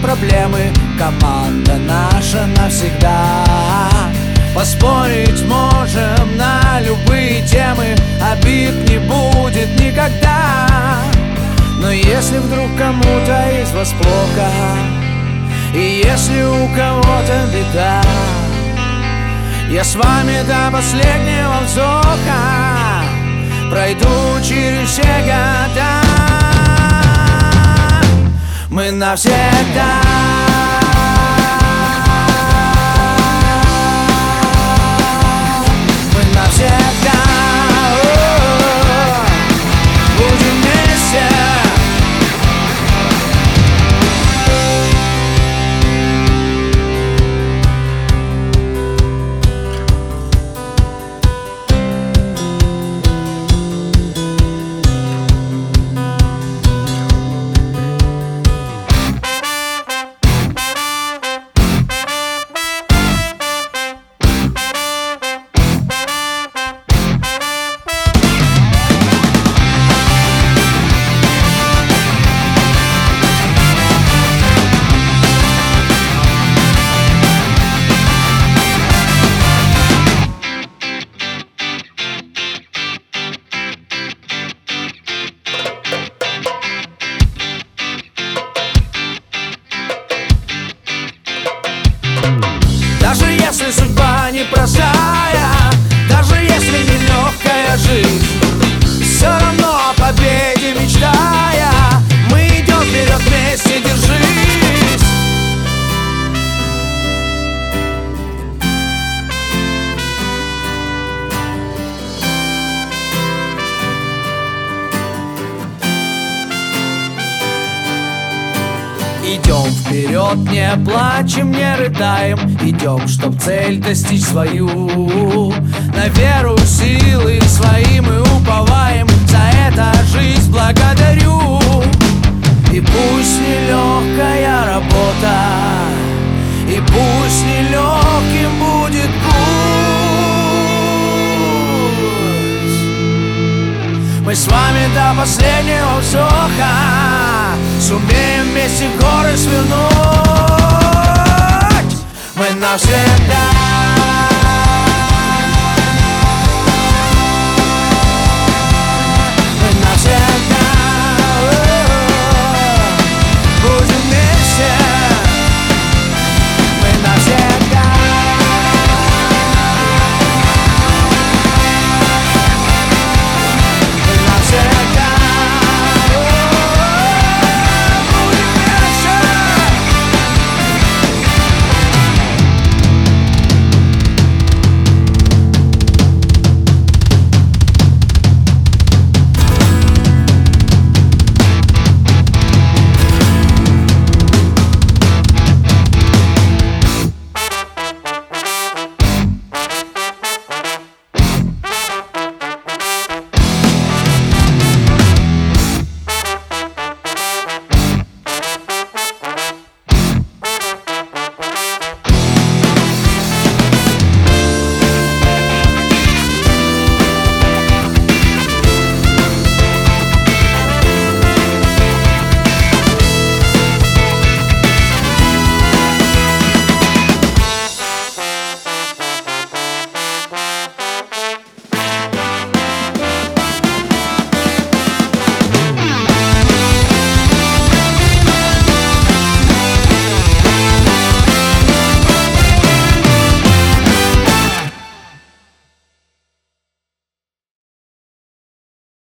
проблемы, команда наша навсегда. Поспорить можем на любые темы, обид не будет никогда. Но если вдруг кому-то из вас плохо, и если у кого-то беда, я с вами до последнего вздоха пройду через все года. Мы навсегда. Мы навсегда будем вместе. Даже если судьба непростая, даже если нелегкая жизнь, все равно о победе мечтая, мы идем вперед вместе, держись. Идем вперед, не плачем, не рыдаем, идем, чтоб цель достичь свою. На веру, силы свои мы уповаем, за это жизнь благодарю. И пусть нелегкая работа, и пусть нелегким будет путь, мы с вами до последнего вздоха сумеем вместе горы свернуть. Мы навсегда.